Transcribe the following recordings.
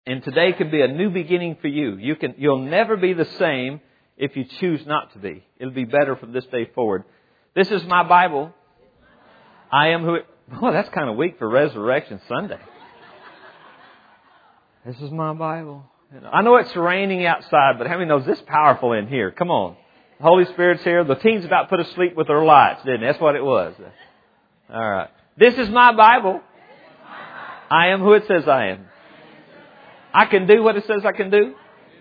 And today could be a new beginning for you. You'll never be the same if you choose not to be. It'll be better from this day forward. This is my Bible. I am who... Well, that's kind of weak for Resurrection Sunday. This is my Bible. I know it's raining outside, but how many knows this is powerful in here? Come on. The Holy Spirit's here. The teens about put to sleep with their lights, didn't they? That's what it was. All right. This is my Bible. I am who it says I am. I can do what it says I can do.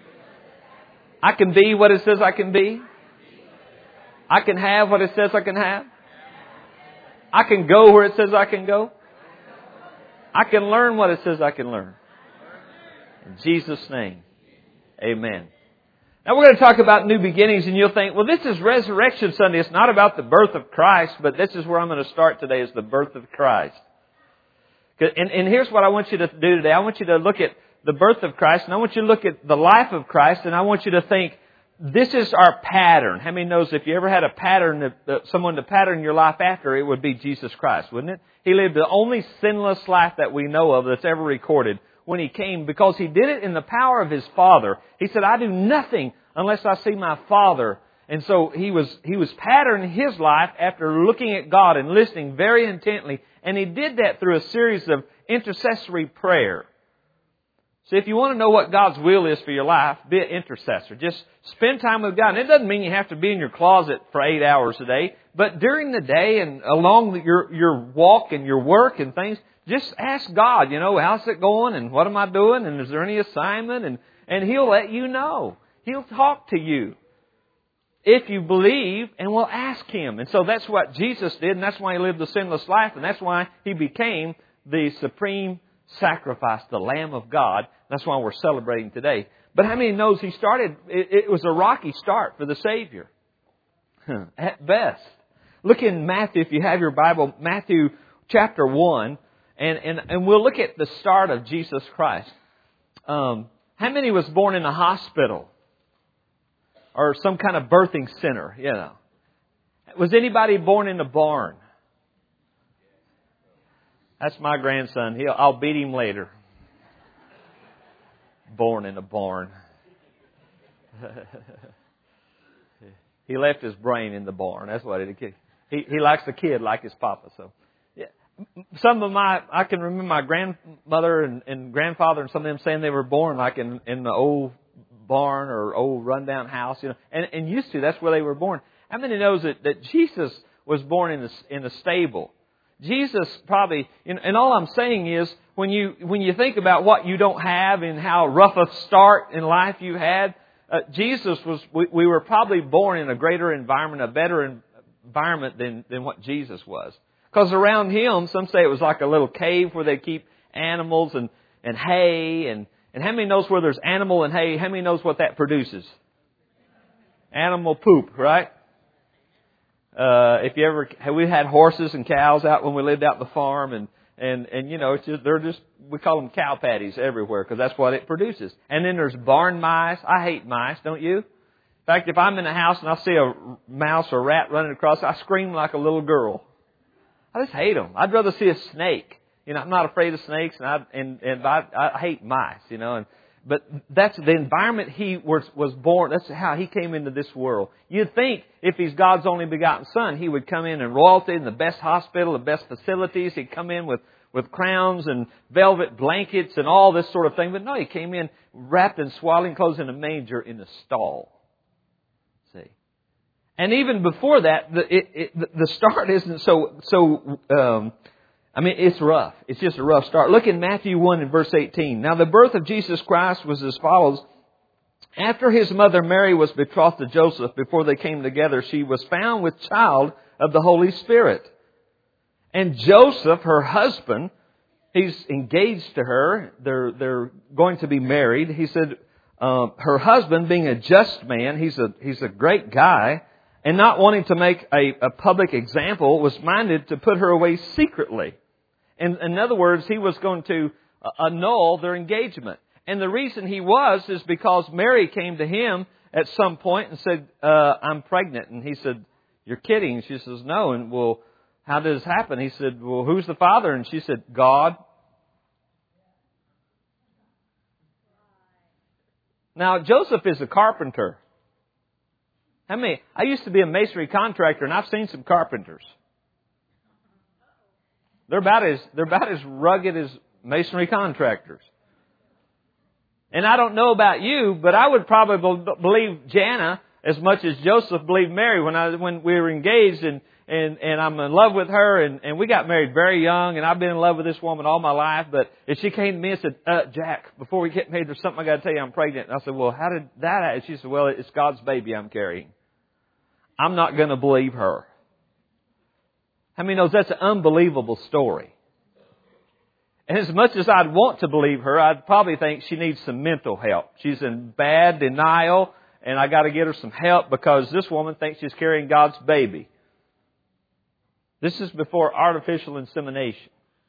I can be what it says I can be. I can have what it says I can have. I can go where it says I can go. I can learn what it says I can learn. In Jesus' name, amen. Now we're going to talk about new beginnings, and you'll think, well, this is Resurrection Sunday. It's not about the birth of Christ, but this is where I'm going to start today, is the birth of Christ. And here's what I want you to do today. I want you to look at the birth of Christ, and I want you to look at the life of Christ, and I want you to think, this is our pattern. How many knows if you ever had a pattern, someone to pattern your life after, it would be Jesus Christ, wouldn't it? He lived the only sinless life that we know of that's ever recorded when He came, because He did it in the power of His Father. He said, I do nothing unless I see my Father. And so He was patterning His life after looking at God and listening very intently. And He did that through a series of intercessory prayer. So if you want to know what God's will is for your life, be an intercessor. Just spend time with God. And it doesn't mean you have to be in your closet for 8 hours a day. But during the day and along your walk and your work and things, just ask God, how's it going and what am I doing and is there any assignment? And He'll let you know. He'll talk to you if you believe and will ask Him. And so that's what Jesus did, and that's why He lived the sinless life, and that's why He became the supreme sacrifice, the Lamb of God. That's why we're celebrating today. But how many knows He started, it was a rocky start for the Savior. At best. Look in Matthew, if you have your Bible, Matthew chapter 1, and we'll look at the start of Jesus Christ. How many was born in a hospital? Or some kind of birthing center, Was anybody born in a barn? That's my grandson. I'll beat him later. Born in a barn. He left his brain in the barn. That's what it is. He likes the kid like his papa. So, yeah. I can remember my grandmother and grandfather and some of them saying they were born like in the old barn or old rundown house, and used to, that's where they were born. How many knows that Jesus was born in a stable? Jesus probably, and all I'm saying is, when you think about what you don't have and how rough a start in life you had, Jesus we were probably born in a greater environment, a better environment than what Jesus was. Because around Him, some say it was like a little cave where they keep animals and hay and how many knows where there's animal and hay? How many knows what that produces? Animal poop, right? If you ever, we had horses and cows out when we lived out the farm, and it's just, we call them cow patties everywhere because that's what it produces. And then there's barn mice. I hate mice, don't you? In fact, if I'm in a house and I see a mouse or rat running across, I scream like a little girl. I just hate them. I'd rather see a snake. I'm not afraid of snakes, and I hate mice. But that's the environment He was born. That's how He came into this world. You'd think if He's God's only begotten Son, He would come in royalty, in the best hospital, the best facilities. He'd come in with crowns and velvet blankets and all this sort of thing. But no, He came in wrapped in swaddling clothes in a manger in a stall. See, and even before that, the start isn't so. It's rough. It's just a rough start. Look in Matthew 1 and verse 18. Now, the birth of Jesus Christ was as follows. After His mother Mary was betrothed to Joseph, before they came together, she was found with child of the Holy Spirit. And Joseph, her husband, he's engaged to her. They're going to be married. He said, her husband, being a just man, he's a great guy, and not wanting to make a public example, was minded to put her away secretly. In other words, he was going to annul their engagement. And the reason he was is because Mary came to him at some point and said, I'm pregnant. And he said, you're kidding. She says, no. And well, how did this happen? He said, well, who's the father? And she said, God. Now, Joseph is a carpenter. I used to be a masonry contractor, and I've seen some carpenters. They're about as rugged as masonry contractors. And I don't know about you, but I would probably believe Jana as much as Joseph believed Mary when we were engaged, and I'm in love with her, and we got married very young, and I've been in love with this woman all my life. But if she came to me and said, Jack, before we get married, there's something I got to tell you, I'm pregnant. And I said, well, how did that happen? She said, well, it's God's baby I'm carrying. I'm not going to believe her. How many knows that's an unbelievable story? And as much as I'd want to believe her, I'd probably think she needs some mental help. She's in bad denial, and I got to get her some help because this woman thinks she's carrying God's baby. This is before artificial insemination.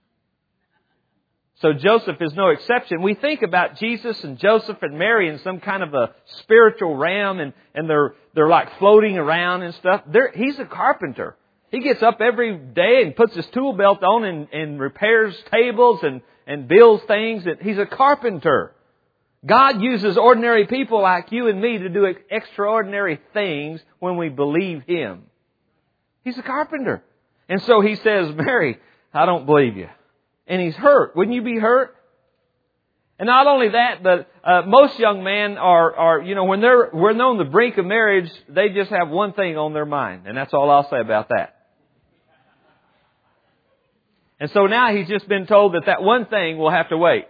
So Joseph is no exception. We think about Jesus and Joseph and Mary in some kind of a spiritual realm, and they're like floating around and stuff. He's a carpenter. He gets up every day and puts his tool belt on and repairs tables and builds things. He's a carpenter. God uses ordinary people like you and me to do extraordinary things when we believe Him. He's a carpenter. And so He says, Mary, I don't believe you. And he's hurt. Wouldn't you be hurt? And not only that, but most young men are when they're on the brink of marriage, they just have one thing on their mind. And that's all I'll say about that. And so now he's just been told that one thing will have to wait.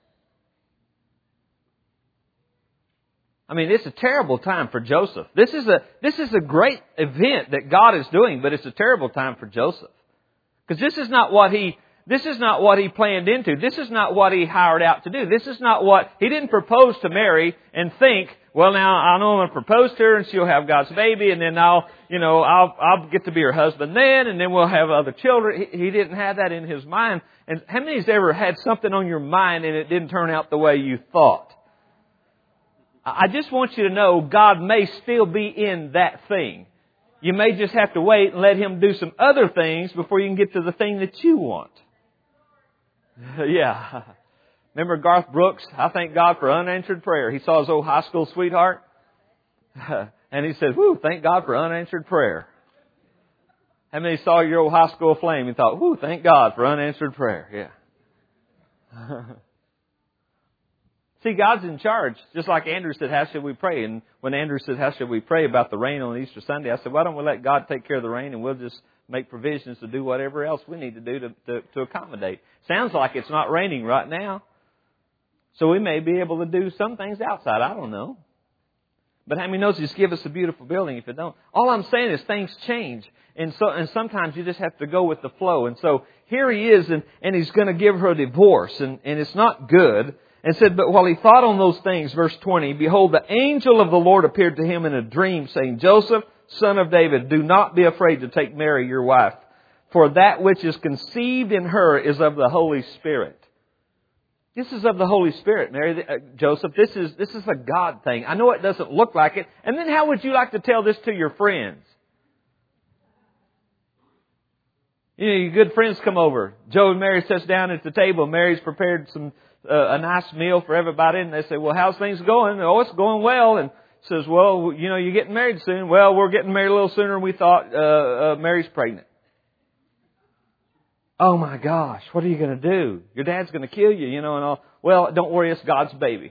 I mean, it's a terrible time for Joseph. This is a great event that God is doing, but it's a terrible time for Joseph. Because this is not what he planned into. This is not what he hired out to do. This is not what he didn't propose to Mary and think, well, now I know I'm going to propose to her and she'll have God's baby, and then I'll get to be her husband then, and then we'll have other children. He didn't have that in his mind. And how many's ever had something on your mind and it didn't turn out the way you thought? I just want you to know God may still be in that thing. You may just have to wait and let Him do some other things before you can get to the thing that you want. Yeah. Remember Garth Brooks? I thank God for unanswered prayer. He saw his old high school sweetheart. And he said, whoo, thank God for unanswered prayer. How many saw your old high school flame and thought, whoo, thank God for unanswered prayer? Yeah. See, God's in charge. Just like Andrew said, how should we pray? And when Andrew said, how should we pray about the rain on Easter Sunday? I said, why don't we let God take care of the rain and we'll just make provisions to do whatever else we need to do to accommodate. Sounds like it's not raining right now. So we may be able to do some things outside. I don't know. But how many knows He's give us a beautiful building if it don't? All I'm saying is things change. And sometimes you just have to go with the flow. And so here he is, and he's going to give her a divorce. And it's not good. And said, but while he thought on those things, verse 20, behold, the angel of the Lord appeared to him in a dream, saying, Joseph, son of David, do not be afraid to take Mary, your wife, for that which is conceived in her is of the Holy Spirit. This is of the Holy Spirit, Mary, Joseph. This is a God thing. I know it doesn't look like it. And then how would you like to tell this to your friends? You know, your good friends come over. Joe and Mary sits down at the table. Mary's prepared a nice meal for everybody, and they say, well, how's things going? Oh, it's going well. And says, well, you're getting married soon. Well, we're getting married a little sooner than we thought. Mary's pregnant. Oh my gosh, what are you going to do? Your dad's going to kill you, and all. Well, don't worry, it's God's baby.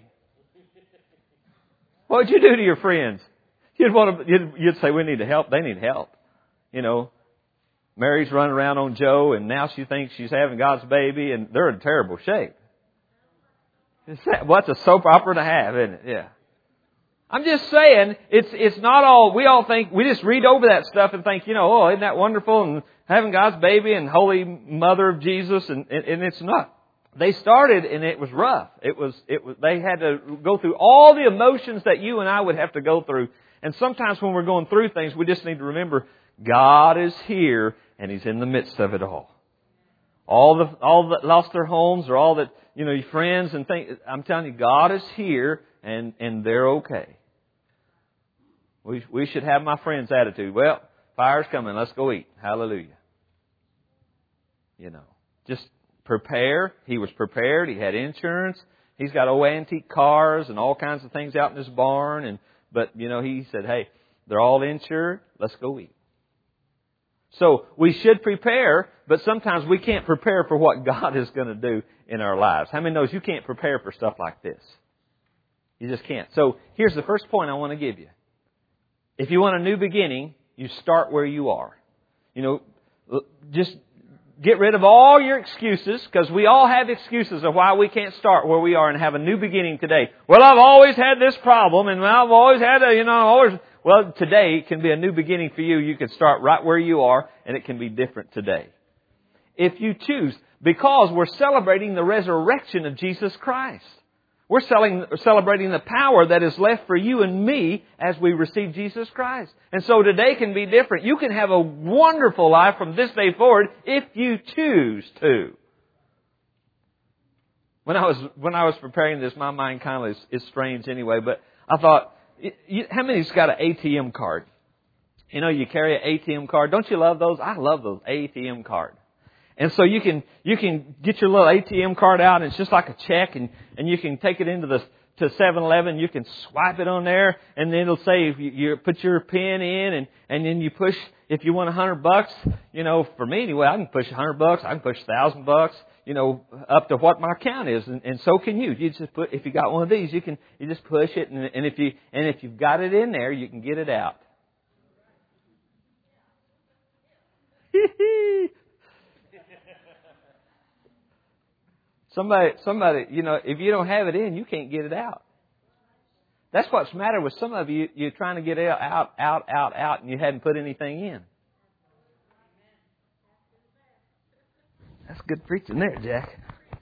What would you do to your friends? You'd say, we need help. They need help. Mary's running around on Joe, and now she thinks she's having God's baby, and they're in terrible shape. What's a soap opera to have, isn't it? Yeah. I'm just saying, it's not all, we all think, we just read over that stuff and think, oh, isn't that wonderful, and having God's baby and Holy Mother of Jesus, and it's not. They started and it was rough. They had to go through all the emotions that you and I would have to go through. And sometimes when we're going through things, we just need to remember God is here and He's in the midst of it all. All that lost their homes or all that, your friends and things, I'm telling you, God is here and they're okay. We should have my friend's attitude. Well, fire's coming. Let's go eat. Hallelujah. Just prepare. He was prepared. He had insurance. He's got old antique cars and all kinds of things out in his barn. But he said, hey, they're all insured. Let's go eat. So we should prepare, but sometimes we can't prepare for what God is going to do in our lives. How many knows you can't prepare for stuff like this? You just can't. So here's the first point I want to give you. If you want a new beginning, you start where you are. Just get rid of all your excuses, because we all have excuses of why we can't start where we are and have a new beginning today. Well, I've always had this problem, and I've always had Well, today can be a new beginning for you. You can start right where you are, and it can be different today. If you choose, because we're celebrating the resurrection of Jesus Christ. We're celebrating the power that is left for you and me as we receive Jesus Christ. And so today can be different. You can have a wonderful life from this day forward if you choose to. When I was preparing this, my mind kind of is strange anyway, but I thought, how many's got an ATM card? You carry an ATM card. Don't you love those? I love those ATM cards. And so you can get your little ATM card out, and it's just like a check, and you can take it into to 7-Eleven. You can swipe it on there, and then it'll say if you put your PIN in, and then you push if you want $100. For me anyway, I can push $100. I can push $1,000. Up to what my account is, and so can you. You just if you got one of these, you just push it, and if you've got it in there, you can get it out. Somebody, if you don't have it in, you can't get it out. That's what's the matter with some of you. You're trying to get it out, and you hadn't put anything in. That's good preaching there, Jack.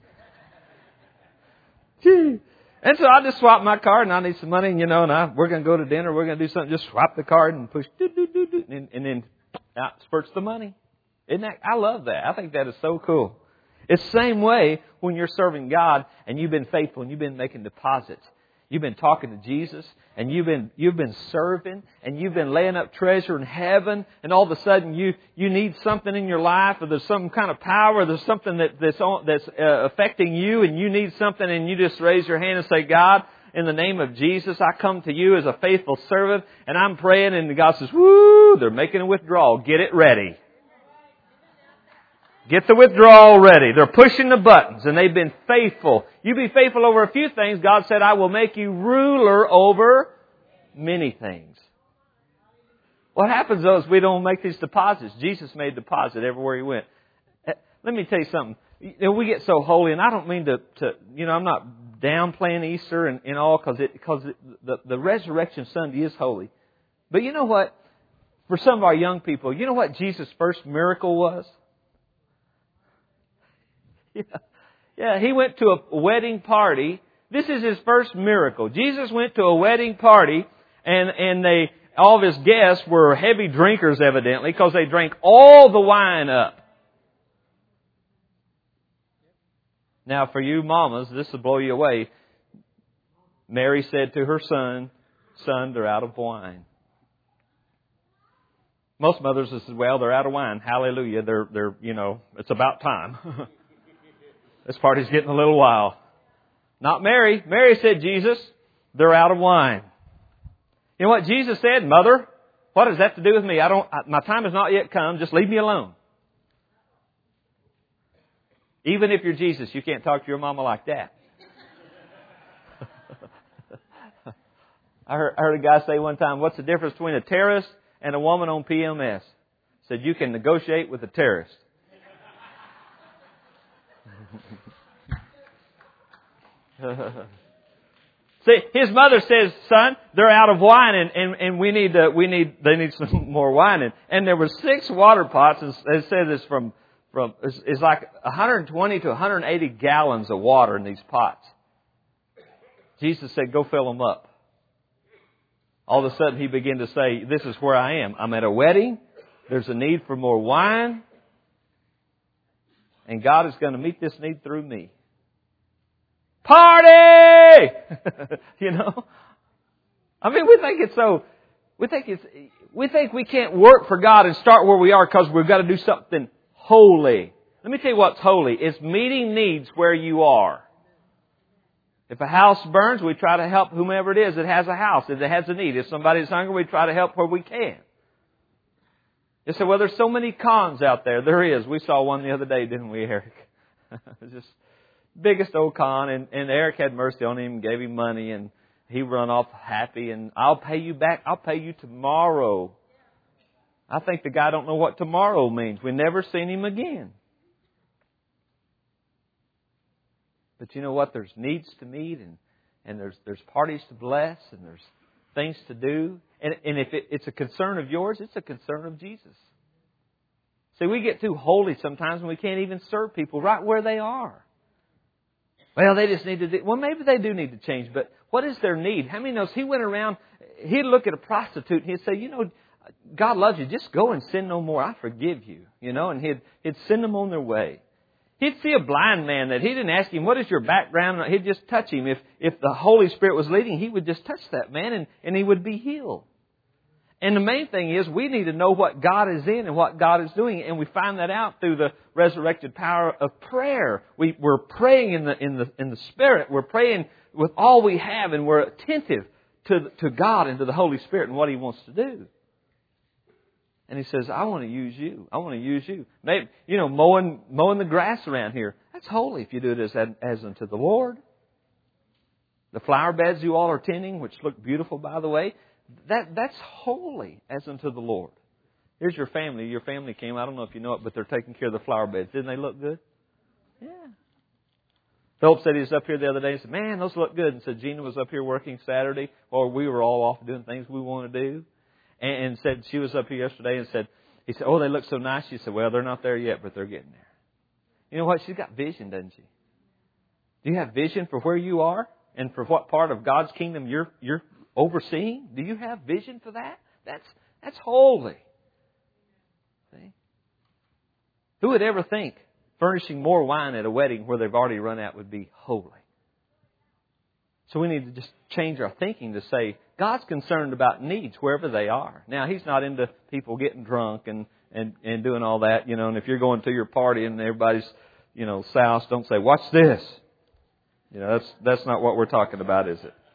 And so I just swap my card, and I need some money, and we're going to go to dinner, we're going to do something, just swap the card and push, and then out spurts the money. I love that. I think that is so cool. It's the same way when you're serving God and you've been faithful and you've been making deposits. You've been talking to Jesus, and you've been serving, and you've been laying up treasure in heaven, and all of a sudden you need something in your life, or there's some kind of power, or there's something that's affecting you, and you need something, and you just raise your hand and say, God, in the name of Jesus, I come to you as a faithful servant, and I'm praying, and God says, woo, they're making a withdrawal. Get it ready. Get the withdrawal ready. They're pushing the buttons, and they've been faithful. You be faithful over a few things. God said, I will make you ruler over many things. What happens, though, is we don't make these deposits. Jesus made deposit everywhere He went. Let me tell you something. We get so holy, and I don't mean to I'm not downplaying Easter and all, because the resurrection Sunday is holy. But you know what? For some of our young people, you know what Jesus' first miracle was? Yeah, He went to a wedding party. This is His first miracle. Jesus went to a wedding party, and all of His guests were heavy drinkers, evidently, because they drank all the wine up. Now, for you mamas, this will blow you away. Mary said to her son, they're out of wine. Most mothers will say, well, they're out of wine. Hallelujah. They're it's about time. This party's getting a little wild. Not Mary. Mary said, Jesus, they're out of wine. You know what Jesus said? Mother, what does that have to do with me? My time has not yet come. Just leave me alone. Even if you're Jesus, you can't talk to your mama like that. I heard a guy say one time, what's the difference between a terrorist and a woman on PMS? Said, you can negotiate with a terrorist. See, his mother says, son, they're out of wine, and they need some more wine. And there were 6 water pots, and it says it's like 120 to 180 gallons of water in these pots. Jesus said, go fill them up. All of a sudden he began to say, this is where I am. I'm at a wedding. There's a need for more wine. And God is going to meet this need through me. Party! I mean, we think we can't work for God and start where we are because we've got to do something holy. Let me tell you what's holy. It's meeting needs where you are. If a house burns, we try to help whomever it is that has a house, if it has a need. If somebody's hungry, we try to help where we can. You say, well, there's so many cons out there. There is. We saw one the other day, didn't we, Eric? It was just biggest old con, and Eric had mercy on him and gave him money, and he run off happy, and I'll pay you back. I'll pay you tomorrow. I think the guy don't know what tomorrow means. We never seen him again. But you know what? There's needs to meet, and there's parties to bless, and there's things to do. And if it's a concern of yours, it's a concern of Jesus. See, we get too holy sometimes and we can't even serve people right where they are. Well, they just need to do... Well, maybe they do need to change, but what is their need? How many knows he went around, he'd look at a prostitute and he'd say, you know, God loves you. Just go and sin no more. I forgive you. You know, and he'd send them on their way. He'd see a blind man that he didn't ask him, what is your background? He'd just touch him. If the Holy Spirit was leading, he would just touch that man and he would be healed. And the main thing is we need to know what God is in and what God is doing. And we find that out through the resurrected power of prayer. We're praying in the Spirit. We're praying with all we have, and we're attentive to God and to the Holy Spirit and what He wants to do. And He says, I want to use you. I want to use you. Maybe, you know, mowing the grass around here. That's holy if you do it as unto the Lord. The flower beds you all are tending, which look beautiful, by the way, that's holy as unto the Lord. Here's your family. Your family came. I don't know if you know it, but they're taking care of the flower beds. Didn't they look good? Yeah. Philip said he was up here the other day and said, man, those look good. And said Gina was up here working Saturday, or we were all off doing things we want to do. And said she was up here yesterday and said, he said, oh, they look so nice. She said, well, they're not there yet, but they're getting there. You know what? She's got vision, doesn't she? Do you have vision for where you are and for what part of God's kingdom you're overseeing? Do you have vision for that? That's holy. See? Who would ever think furnishing more wine at a wedding where they've already run out would be holy? So we need to just change our thinking to say, God's concerned about needs wherever they are. Now, He's not into people getting drunk and doing all that, you know, and if you're going to your party and everybody's, you know, soused, don't say, watch this. You know, that's not what we're talking about, is it?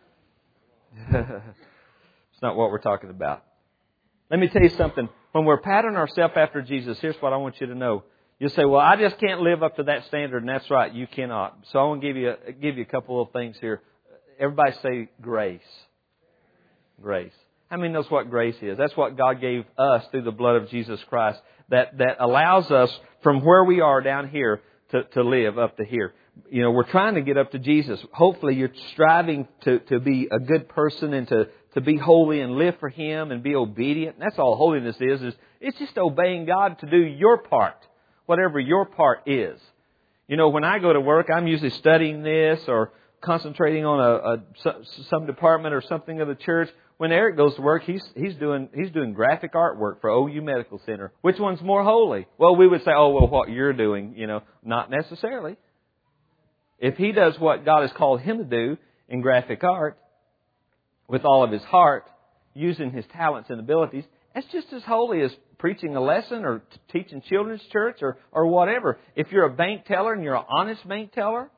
It's not what we're talking about. Let me tell you something. When we're patterning ourselves after Jesus, here's what I want you to know. You'll say, well, I just can't live up to that standard, and that's right, you cannot. So I want to give you a couple of things here. Everybody say grace. Grace. How many knows what grace is? That's what God gave us through the blood of Jesus Christ that allows us from where we are down here to live up to here. You know, we're trying to get up to Jesus. Hopefully you're striving to be a good person and to be holy and live for Him and be obedient. And that's all holiness is it's just obeying God to do your part, whatever your part is. You know, when I go to work, I'm usually studying this or concentrating on some department or something of the church. When Eric goes to work, he's doing graphic artwork for OU Medical Center. Which one's more holy? Well, we would say, oh, well, what you're doing, you know, not necessarily. If he does what God has called him to do in graphic art with all of his heart, using his talents and abilities, that's just as holy as preaching a lesson or teaching children's church or whatever. If you're a bank teller and you're an honest bank teller,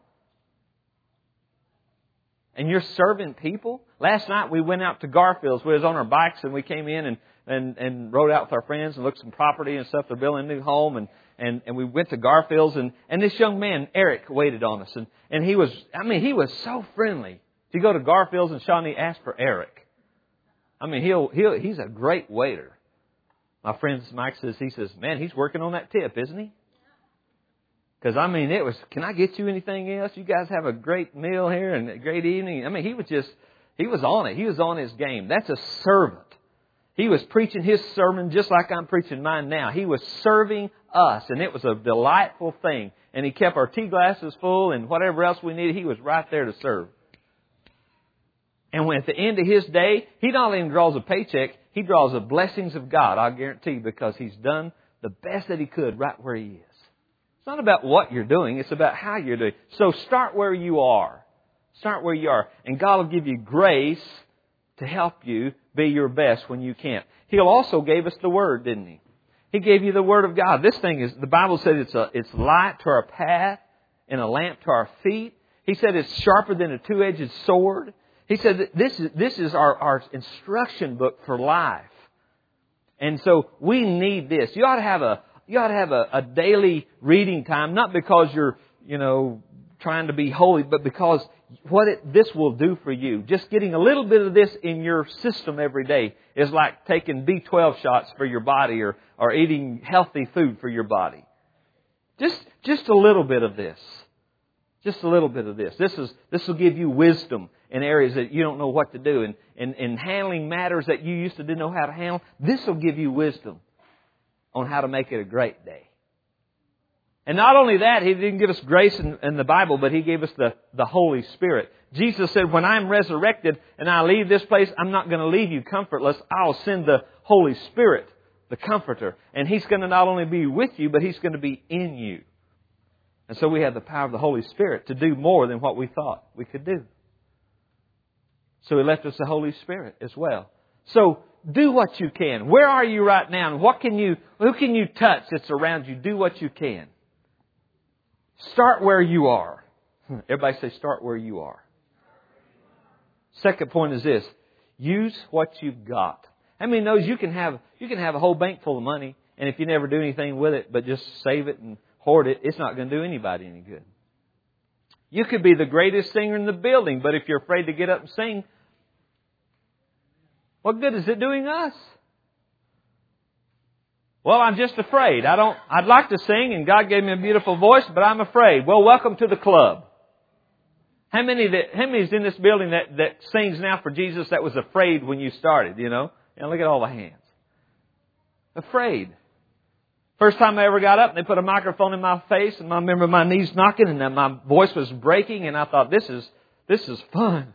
and you're serving people. Last night we went out to Garfield's. We was on our bikes and we came in and rode out with our friends and looked at some property and stuff. They're building a new home and we went to Garfield's and this young man, Eric, waited on us. And he was so friendly. If you go to Garfield's and Shawnee, ask for Eric. I mean, he's a great waiter. My friend Mike says, man, he's working on that tip, isn't he? Because, I mean, can I get you anything else? You guys have a great meal here and a great evening. I mean, he was on it. He was on his game. That's a servant. He was preaching his sermon just like I'm preaching mine now. He was serving us, and it was a delightful thing. And he kept our tea glasses full and whatever else we needed, he was right there to serve. And when at the end of his day, he not only draws a paycheck, he draws the blessings of God, I guarantee, because he's done the best that he could right where he is. It's not about what you're doing. It's about how you're doing. So start where you are. Start where you are. And God will give you grace to help you be your best when you can't. He'll also gave us the Word, didn't He? He gave you the Word of God. This thing is, the Bible says it's light to our path and a lamp to our feet. He said it's sharper than a two-edged sword. He said that this is our instruction book for life. And so we need this. You ought to have a daily reading time, not because you're, trying to be holy, but because this will do for you. Just getting a little bit of this in your system every day is like taking B12 shots for your body or eating healthy food for your body. Just a little bit of this. Just a little bit of this. This will give you wisdom in areas that you don't know what to do. And in handling matters that you used to didn't know how to handle, this will give you wisdom on how to make it a great day. And not only that, He didn't give us grace in the Bible, but He gave us the Holy Spirit. Jesus said, when I'm resurrected and I leave this place, I'm not going to leave you comfortless. I'll send the Holy Spirit, the Comforter. And He's going to not only be with you, but He's going to be in you. And so we have the power of the Holy Spirit to do more than what we thought we could do. So He left us the Holy Spirit as well. So do what you can. Where are you right now? And who can you touch that's around you? Do what you can. Start where you are. Everybody say, start where you are. Second point is this. Use what you've got. How many knows you can have a whole bank full of money, and if you never do anything with it, but just save it and hoard it, it's not going to do anybody any good. You could be the greatest singer in the building, but if you're afraid to get up and sing, what good is it doing us? Well, I'm just afraid. I'd like to sing, and God gave me a beautiful voice, but I'm afraid. Well, welcome to the club. How many is in this building that sings now for Jesus that was afraid when you started, And look at all the hands. Afraid. First time I ever got up, they put a microphone in my face, and I remember my knees knocking, and then my voice was breaking, and I thought, this is fun.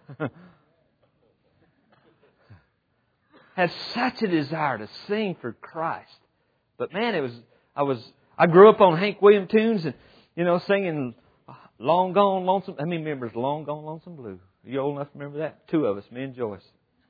Had such a desire to sing for Christ. But man, I grew up on Hank Williams tunes and, singing Long Gone Lonesome. How many members Long Gone Lonesome Blue? Are you old enough to remember that? 2 of us, me and Joyce.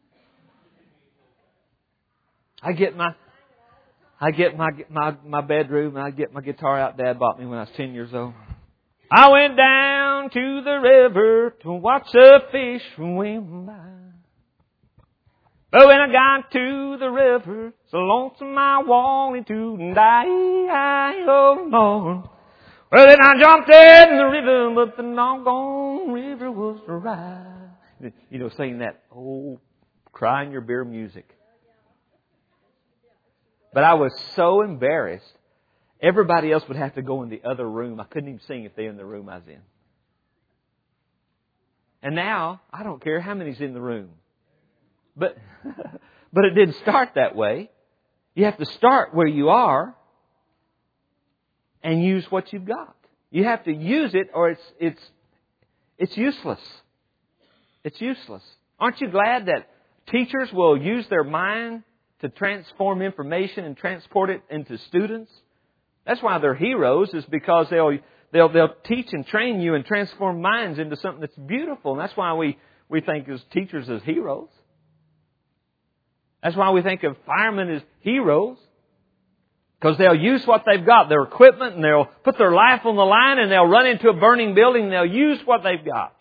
I get my bedroom and I get my guitar out Dad bought me when I was 10 years old. I went down to the river to watch the fish swim by. But when I got to the river, so lonesome I wanted to die, oh Lord. Well, then I jumped in the river, but the doggone river was dry. Singing that old crying your beer music. But I was so embarrassed. Everybody else would have to go in the other room. I couldn't even sing if they were in the room I was in. And now, I don't care how many's in the room. But it didn't start that way. You have to start where you are and use what you've got. You have to use it or it's useless. It's useless. Aren't you glad that teachers will use their mind to transform information and transport it into students? That's why they're heroes, is because they'll teach and train you and transform minds into something that's beautiful. And that's why we think as teachers as heroes. That's why we think of firemen as heroes. Because they'll use what they've got, their equipment, and they'll put their life on the line, and they'll run into a burning building, and they'll use what they've got.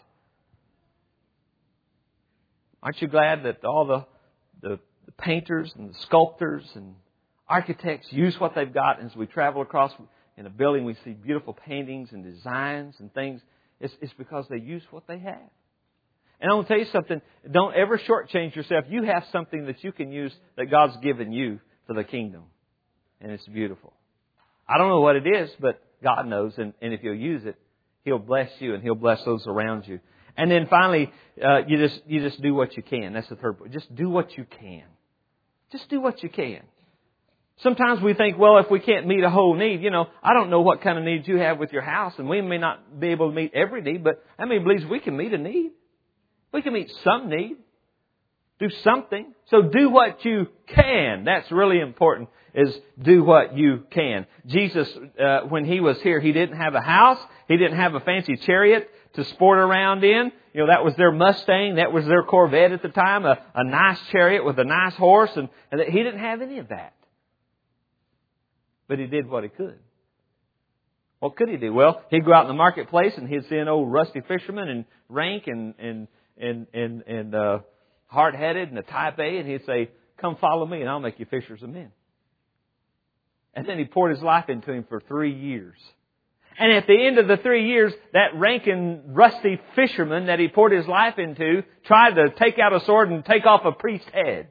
Aren't you glad that all the painters and the sculptors and architects use what they've got? And as we travel across in a building, we see beautiful paintings and designs and things. It's because they use what they have. And I want to tell you something. Don't ever shortchange yourself. You have something that you can use that God's given you for the kingdom. And it's beautiful. I don't know what it is, but God knows. And if you'll use it, He'll bless you and He'll bless those around you. And then finally, you just do what you can. That's the third point. Just do what you can. Just do what you can. Sometimes we think, well, if we can't meet a whole need, I don't know what kind of needs you have with your house, and we may not be able to meet every need, but how many believes we can meet a need? We can meet some need. Do something. So do what you can. That's really important, is do what you can. Jesus, when He was here, He didn't have a house. He didn't have a fancy chariot to sport around in. That was their Mustang. That was their Corvette at the time. A nice chariot with a nice horse. And He didn't have any of that. But He did what He could. What could he do? Well, he'd go out in the marketplace and he'd see an old rusty fisherman and rank and hard-headed and a type A, and he'd say, "Come follow me and I'll make you fishers of men." And then he poured his life into him for 3 years. And at the end of the 3 years, that rank and rusty fisherman that he poured his life into tried to take out a sword and take off a priest's head.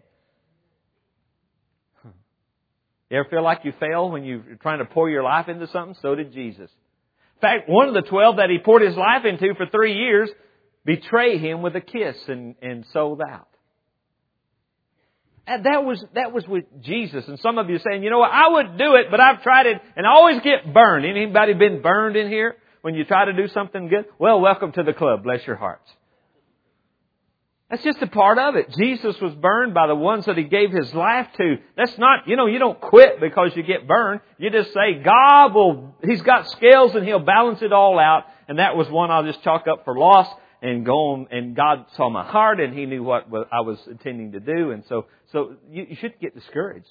You ever feel like you fail when you're trying to pour your life into something? So did Jesus. In fact, one of the 12 that he poured his life into for 3 years betrayed him with a kiss and sold out. And that was with Jesus. And some of you are saying, you know what, I would do it, but I've tried it and I always get burned. Anybody been burned in here when you try to do something good? Well, welcome to the club. Bless your hearts. That's just a part of it. Jesus was burned by the ones that He gave His life to. That's not, you don't quit because you get burned. You just say, He's got scales and He'll balance it all out. And that was one I'll just chalk up for loss and go on. And God saw my heart and He knew what I was intending to do. And so you shouldn't get discouraged.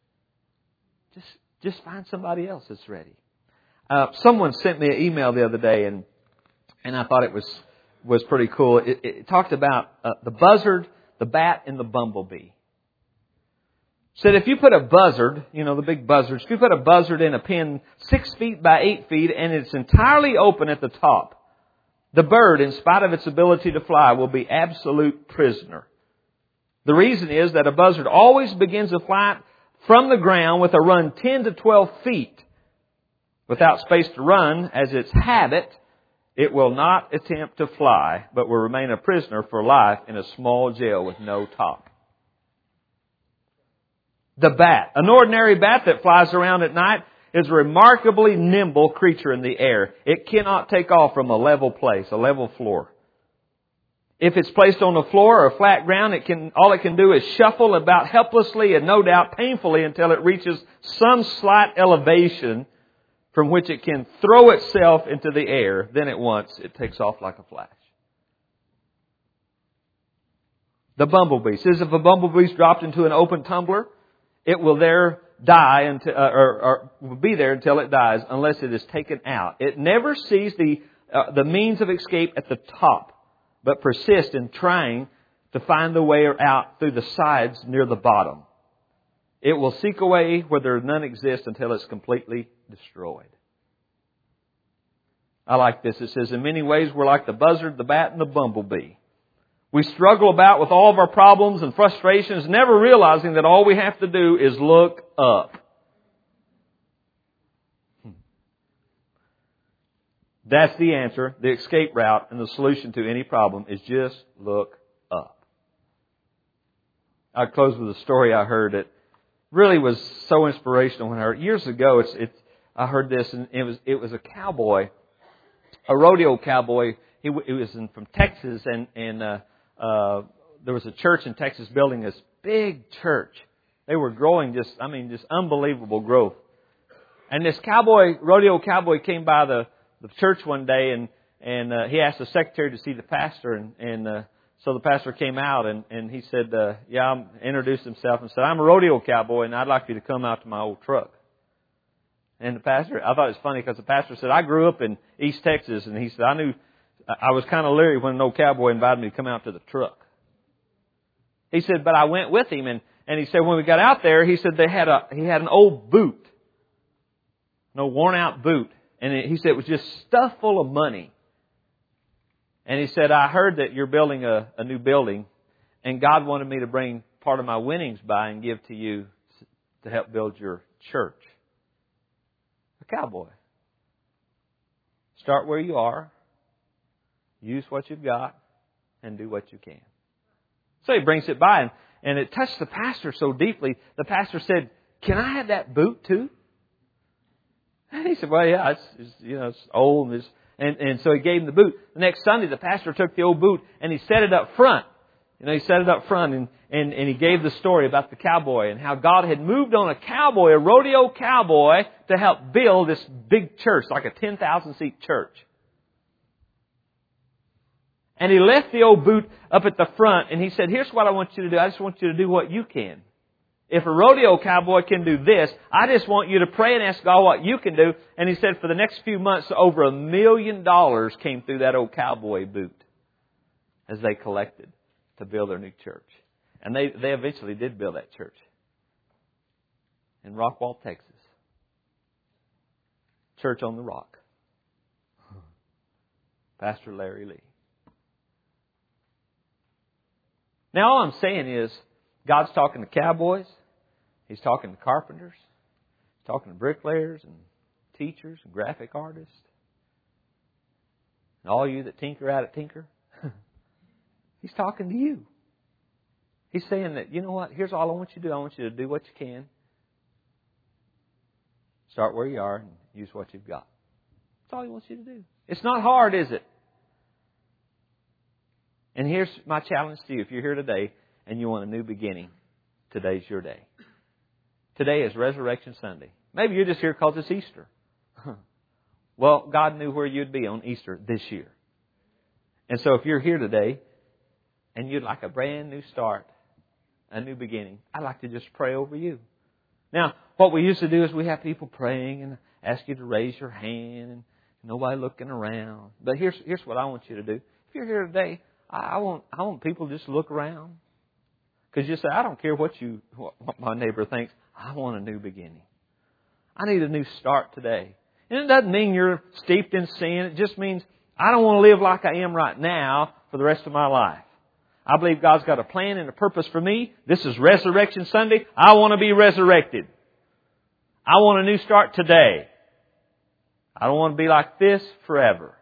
Just find somebody else that's ready. Someone sent me an email the other day and I thought it was pretty cool. It talked about the buzzard, the bat, and the bumblebee. Said if you put a buzzard, the big buzzards, if you put a buzzard in a pen 6 feet by 8 feet and it's entirely open at the top, the bird, in spite of its ability to fly, will be absolute prisoner. The reason is that a buzzard always begins a flight from the ground with a run 10 to 12 feet. Without space to run, as its habit, it will not attempt to fly, but will remain a prisoner for life in a small jail with no top. The bat. An ordinary bat that flies around at night is a remarkably nimble creature in the air. It cannot take off from a level place, a level floor. If it's placed on the floor or flat ground, all it can do is shuffle about helplessly and no doubt painfully until it reaches some slight elevation from which it can throw itself into the air. Then at once it takes off like a flash. The bumblebee says if a bumblebee is dropped into an open tumbler, it will there die until, or will be there until it dies unless it is taken out. It never sees the means of escape at the top, but persists in trying to find the way out through the sides near the bottom. It will seek a way where there none exist until it's completely destroyed. I like this. It says, in many ways, we're like the buzzard, the bat, and the bumblebee. We struggle about with all of our problems and frustrations, never realizing that all we have to do is look up. That's the answer, the escape route, and the solution to any problem is just look up. I'll close with a story I heard that really was so inspirational when I heard it. Years ago, I heard this, and it was a cowboy, a rodeo cowboy. He was from Texas, and there was a church in Texas building this big church. They were growing just unbelievable growth. And this rodeo cowboy came by the church one day, and he asked the secretary to see the pastor, and so the pastor came out, and he said, introduced himself and said, I'm a rodeo cowboy, and I'd like you to come out to my old truck. And the pastor, I thought it was funny because the pastor said, I grew up in East Texas, and he said, I was kind of leery when an old cowboy invited me to come out to the truck. He said, but I went with him, and he said when we got out there, he said he had an old boot, an old worn out boot, and he said it was just stuffed full of money. And he said, I heard that you're building a new building, and God wanted me to bring part of my winnings by and give to you to help build your church. A cowboy. Start where you are, use what you've got, and do what you can. So he brings it by, and it touched the pastor so deeply. The pastor said, can I have that boot too? And he said, well, yeah, it's old, and so he gave him the boot. The next Sunday, the pastor took the old boot and he set it up front. He set it up front and he gave the story about the cowboy and how God had moved on a rodeo cowboy, to help build this big church, like a 10,000 seat church. And he left the old boot up at the front and he said, here's what I want you to do. I just want you to do what you can. If a rodeo cowboy can do this, I just want you to pray and ask God what you can do. And he said for the next few months, over $1 million came through that old cowboy boot as they collected to build their new church. And they eventually did build that church in Rockwall, Texas. Church on the Rock. Pastor Larry Lee. Now all I'm saying is, God's talking to cowboys. He's talking to carpenters. He's talking to bricklayers and teachers and graphic artists. And all you that tinker out at Tinker. He's talking to you. He's saying that, you know what, here's all I want you to do. I want you to do what you can. Start where you are and use what you've got. That's all He wants you to do. It's not hard, is it? And here's my challenge to you. If you're here today and you want a new beginning, today's your day. Today is Resurrection Sunday. Maybe you're just here because it's Easter. Well, God knew where you'd be on Easter this year. And so if you're here today and you'd like a brand new start, a new beginning, I'd like to just pray over you. Now, what we used to do is we have people praying and ask you to raise your hand and nobody looking around. But here's what I want you to do. If you're here today, I want people to just look around. Because you say, I don't care what my neighbor thinks. I want a new beginning. I need a new start today. And it doesn't mean you're steeped in sin. It just means I don't want to live like I am right now for the rest of my life. I believe God's got a plan and a purpose for me. This is Resurrection Sunday. I want to be resurrected. I want a new start today. I don't want to be like this forever.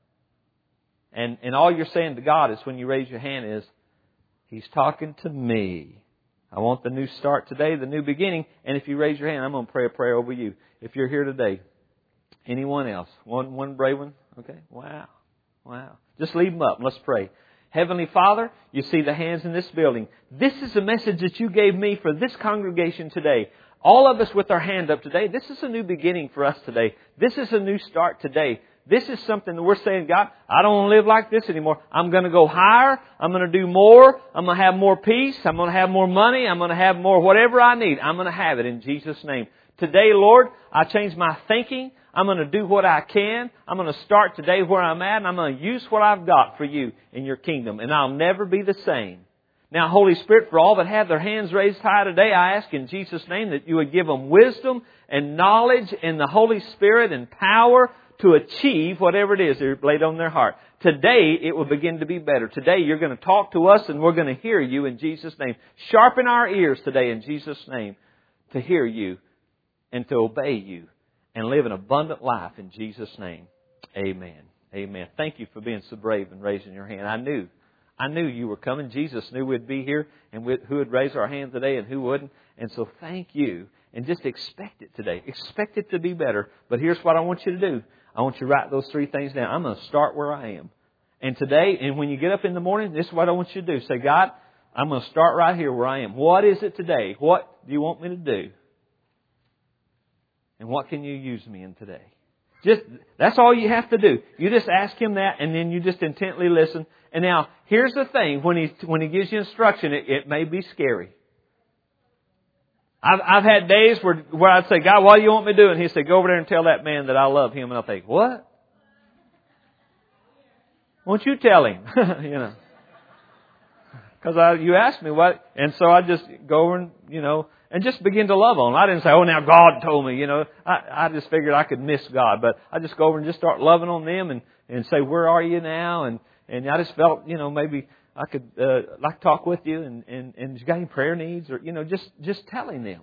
And all you're saying to God is when you raise your hand is, He's talking to me. I want the new start today, the new beginning. And if you raise your hand, I'm going to pray a prayer over you. If you're here today, anyone else? One brave one? Okay. Wow. Just leave them up and let's pray. Heavenly Father, you see the hands in this building. This is a message that you gave me for this congregation today. All of us with our hand up today, this is a new beginning for us today. This is a new start today. This is something that we're saying, God, I don't want to live like this anymore. I'm going to go higher. I'm going to do more. I'm going to have more peace. I'm going to have more money. I'm going to have more whatever I need. I'm going to have it in Jesus' name. Today, Lord, I change my thinking. I'm going to do what I can. I'm going to start today where I'm at, and I'm going to use what I've got for you in your kingdom. And I'll never be the same. Now, Holy Spirit, for all that have their hands raised high today, I ask in Jesus' name that you would give them wisdom and knowledge and the Holy Spirit and power to achieve whatever it is they're laid on their heart. Today, it will begin to be better. Today, you're going to talk to us and we're going to hear you in Jesus' name. Sharpen our ears today in Jesus' name to hear you and to obey you and live an abundant life in Jesus' name. Amen. Amen. Thank you for being so brave and raising your hand. I knew you were coming. Jesus knew we'd be here and who would raise our hand today and who wouldn't. And so thank you. And just expect it today. Expect it to be better. But here's what I want you to do. I want you to write those 3 things down. I'm going to start where I am. And today, and when you get up in the morning, this is what I want you to do. Say, God, I'm going to start right here where I am. What is it today? What do you want me to do? And what can you use me in today? That's all you have to do. You just ask Him that, and then you just intently listen. And now, here's the thing. When He gives you instruction, it may be scary. I've had days where I'd say, God, what do you want me to do? And He'd say, go over there and tell that man that I love him. And I'll think, what? Won't you tell him? Because you asked me what. And so I just go over and, and just begin to love on him. I didn't say, oh, now God told me, I just figured I could miss God. But I just go over and just start loving on them and say, where are you now? And I just felt, maybe I could like talk with you and you got any prayer needs or, just telling them.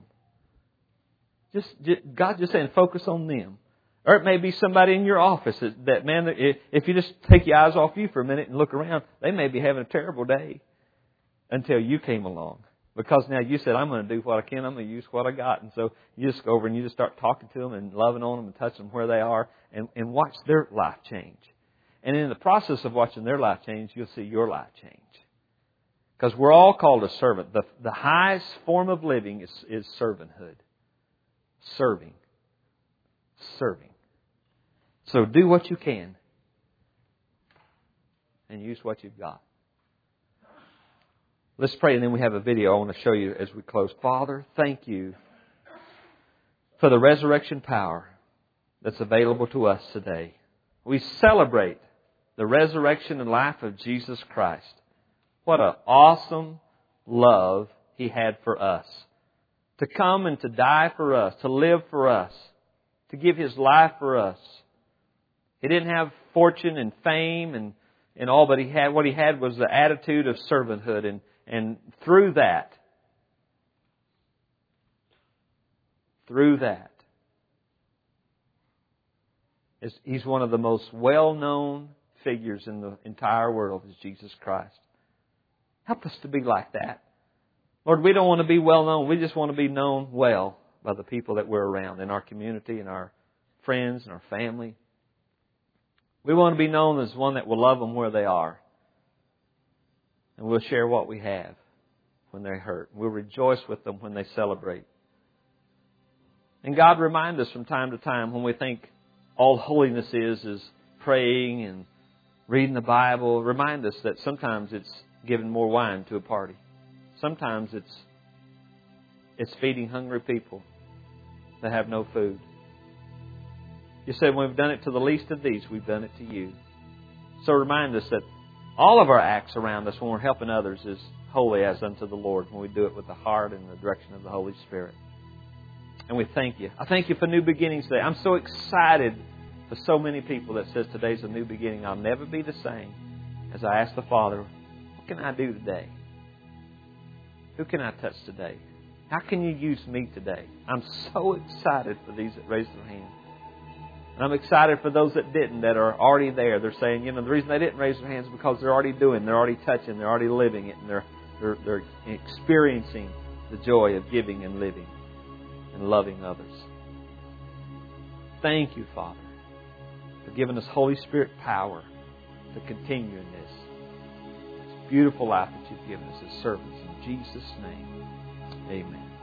God just saying, focus on them. Or it may be somebody in your office that man, if you just take your eyes off you for a minute and look around, they may be having a terrible day until you came along. Because now you said, I'm going to do what I can. I'm going to use what I got. And so you just go over and you just start talking to them and loving on them and touching them where they are and watch their life change. And in the process of watching their life change, you'll see your life change. Because we're all called a servant. The highest form of living is servanthood. Serving. So do what you can. And use what you've got. Let's pray, and then we have a video I want to show you as we close. Father, thank you for the resurrection power that's available to us today. We celebrate the resurrection and life of Jesus Christ. What an awesome love He had for us. To come and to die for us, to live for us, to give His life for us. He didn't have fortune and fame and all, but what He had was the attitude of servanthood. And through that, He's one of the most well-known figures in the entire world is Jesus Christ. Help us to be like that. Lord, we don't want to be well-known. We just want to be known well by the people that we're around, in our community, in our friends, and our family. We want to be known as one that will love them where they are. And we'll share what we have when they hurt. We'll rejoice with them when they celebrate. And God, remind us from time to time when we think all holiness is praying and reading the Bible. Remind us that sometimes it's giving more wine to a party. Sometimes it's feeding hungry people that have no food. You said when we've done it to the least of these, we've done it to you. So remind us that all of our acts around us when we're helping others is holy as unto the Lord when we do it with the heart and the direction of the Holy Spirit. And we thank you. I thank you for new beginnings today. I'm so excited for so many people that says today's a new beginning. I'll never be the same. As I ask the Father, what can I do today? Who can I touch today? How can you use me today? I'm so excited for these that raised their hand. And I'm excited for those that didn't, that are already there. They're saying, the reason they didn't raise their hands is because they're already doing, they're already touching, they're already living it, and they're experiencing the joy of giving and living and loving others. Thank you, Father, for giving us Holy Spirit power to continue in this beautiful life that you've given us as servants. In Jesus' name, amen.